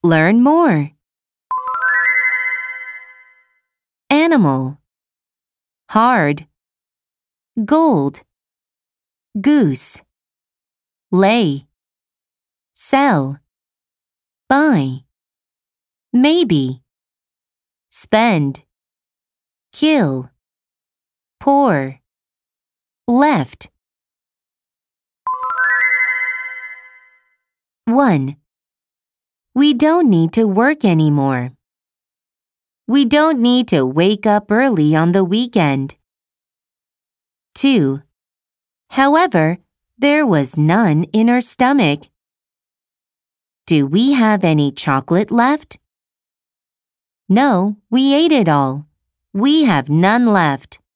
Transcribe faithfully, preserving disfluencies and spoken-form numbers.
Learn more. Animal. Hard. Gold. Goose. Lay. Sell. Buy. Maybe. Spend. Kill. Pour. Left. one. We don't need to work anymore. We don't need to wake up early on the weekend. two. However, there was none in our stomach. Do we have any chocolate left? No, we ate it all. We have none left.